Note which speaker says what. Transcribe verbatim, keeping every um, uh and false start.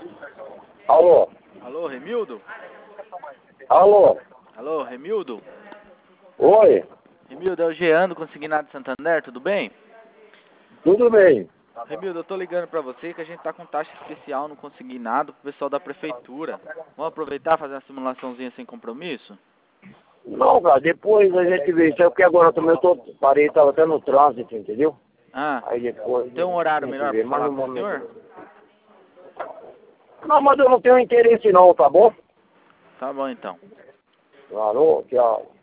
Speaker 1: Alô?
Speaker 2: Alô, Remildo?
Speaker 1: Alô?
Speaker 2: Alô, Remildo?
Speaker 1: Oi?
Speaker 2: Remildo, é o Jean do Consignado Santander, tudo bem?
Speaker 1: Tudo bem?
Speaker 2: Remildo, eu tô ligando pra você que a gente tá com taxa especial no Consignado pro pessoal da prefeitura. Vamos aproveitar e fazer uma simulaçãozinha sem compromisso?
Speaker 1: Não, cara, depois a gente vê isso aí, porque agora também eu tô, parei, tava até no trânsito, entendeu?
Speaker 2: Ah,
Speaker 1: Aí depois
Speaker 2: tem um
Speaker 1: a
Speaker 2: horário
Speaker 1: gente
Speaker 2: melhor
Speaker 1: vê,
Speaker 2: pra
Speaker 1: mas
Speaker 2: falar
Speaker 1: no
Speaker 2: com o senhor?
Speaker 1: momento... Não, mas eu não tenho interesse não, tá bom?
Speaker 2: Tá bom então.
Speaker 1: Alô, tchau.